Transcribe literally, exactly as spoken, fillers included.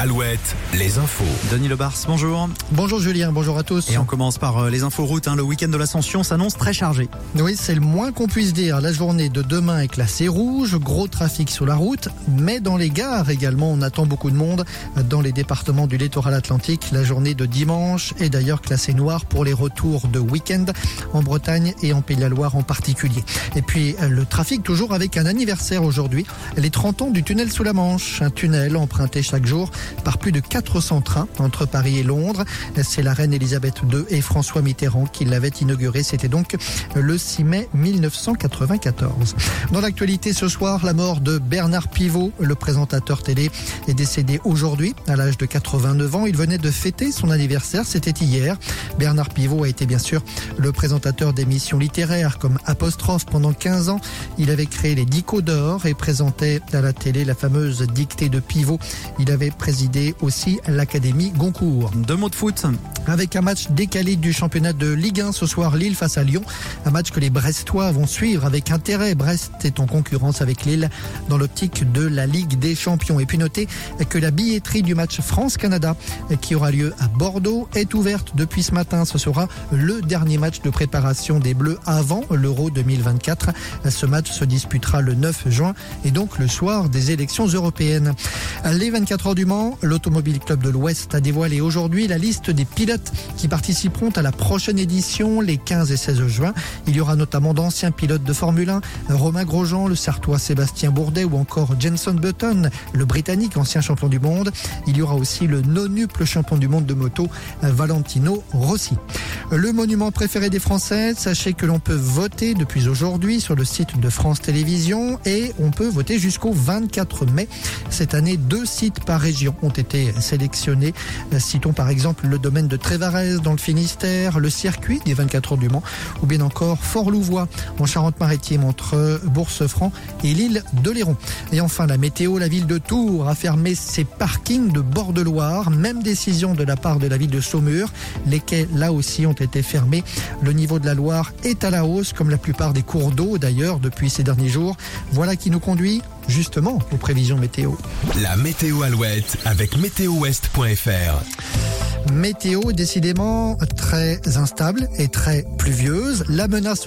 Alouette, les infos. Denis Lebars, bonjour. Bonjour Julien, bonjour à tous. Et on commence par les infos routes. Hein. Le week-end de l'Ascension s'annonce très chargé. Oui, c'est le moins qu'on puisse dire. La journée de demain est classée rouge, gros trafic sur la route, mais dans les gares également, on attend beaucoup de monde. Dans les départements du littoral atlantique, la journée de dimanche est d'ailleurs classée noire pour les retours de week-end en Bretagne et en Pays de la Loire en particulier. Et puis le trafic toujours avec un anniversaire aujourd'hui, les trente ans du tunnel sous la Manche. Un tunnel emprunté chaque jour par plus de quatre cents trains entre Paris et Londres. C'est la reine Elisabeth deux et François Mitterrand qui l'avaient inauguré. C'était donc le six mai mille neuf cent quatre-vingt-quatorze. Dans l'actualité ce soir, la mort de Bernard Pivot, le présentateur télé, est décédé aujourd'hui à l'âge de quatre-vingt-neuf ans. Il venait de fêter son anniversaire, c'était hier. Bernard Pivot a été bien sûr le présentateur d'émissions littéraires comme Apostrophe pendant quinze ans. Il avait créé les Dicos d'or et présentait à la télé la fameuse dictée de Pivot. Il avait présidé aussi l'Académie Goncourt. Deux mots de foot. Avec un match décalé du championnat de Ligue un ce soir, Lille face à Lyon. Un match que les Brestois vont suivre avec intérêt. Brest est en concurrence avec Lille dans l'optique de la Ligue des Champions. Et puis notez que la billetterie du match France-Canada qui aura lieu à Bordeaux est ouverte depuis ce matin. Ce sera le dernier match de préparation des Bleus avant l'Euro deux mille vingt-quatre. Ce match se disputera le neuf juin et donc le soir des élections européennes. Les vingt-quatre heures du Mans, l'Automobile Club de l'Ouest a dévoilé aujourd'hui la liste des pilotes qui participeront à la prochaine édition les quinze et seize juin. Il y aura notamment d'anciens pilotes de Formule un, Romain Grosjean, le Sartois Sébastien Bourdet ou encore Jenson Button, le Britannique ancien champion du monde. Il y aura aussi le nonuple champion du monde de moto, Valentino Rossi. Le monument préféré des Français, sachez que l'on peut voter depuis aujourd'hui sur le site de France Télévisions et on peut voter jusqu'au vingt-quatre mai. Cette année, deux sites par région ont été sélectionnés. Citons par exemple le domaine de Trévarez dans le Finistère, le circuit des vingt-quatre heures du Mans ou bien encore Fort-Louvois en Charente-Maritime entre Bourse-Franc et l'île de Léron. Et enfin la météo, la ville de Tours a fermé ses parkings de bord de Loire. Même décision de la part de la ville de Saumur. Les quais là aussi ont été fermés. Le niveau de la Loire est à la hausse comme la plupart des cours d'eau d'ailleurs depuis ces derniers jours. Voilà qui nous conduit justement aux prévisions météo. La météo Alouette avec météo ouest point f r. Météo décidément très instable et très pluvieuse. La menace